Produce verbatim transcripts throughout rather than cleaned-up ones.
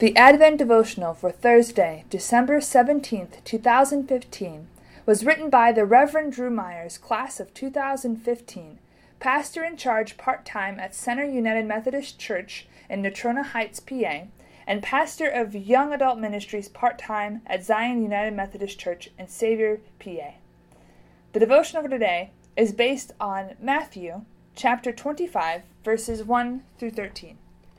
The Advent Devotional for Thursday, December seventeenth, two thousand fifteen, was written by the Reverend Drew Myers, class of two thousand fifteen, pastor in charge part-time at Center United Methodist Church in Natrona Heights, P A, and pastor of Young Adult Ministries part-time at Zion United Methodist Church in Savior, P A. The devotional for today is based on Matthew chapter twenty-five, verses one through thirteen.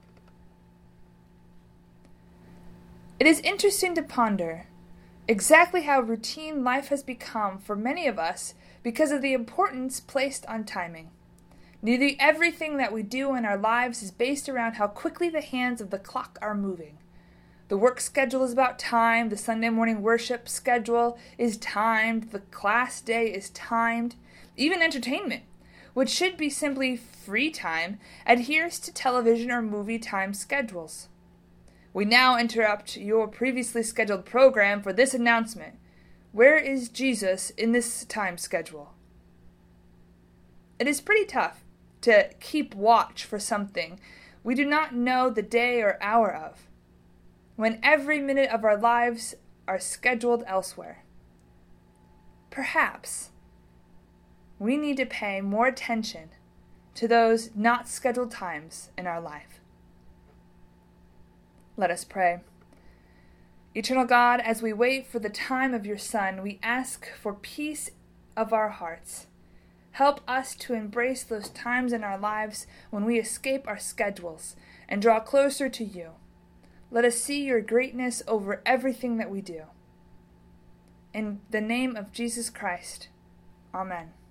It is interesting to ponder exactly how routine life has become for many of us because of the importance placed on timing. Nearly everything that we do in our lives is based around how quickly the hands of the clock are moving. The work schedule is about time, the Sunday morning worship schedule is timed, the class day is timed, even entertainment, which should be simply free time, adheres to television or movie time schedules. We now interrupt your previously scheduled program for this announcement. Where is Jesus in this time schedule? It is pretty tough to keep watch for something we do not know the day or hour of, when every minute of our lives are scheduled elsewhere. Perhaps we need to pay more attention to those not scheduled times in our life. Let us pray. Eternal God, as we wait for the time of your Son, we ask for peace of our hearts. Help us to embrace those times in our lives when we escape our schedules and draw closer to you. Let us see your greatness over everything that we do. In the name of Jesus Christ, Amen.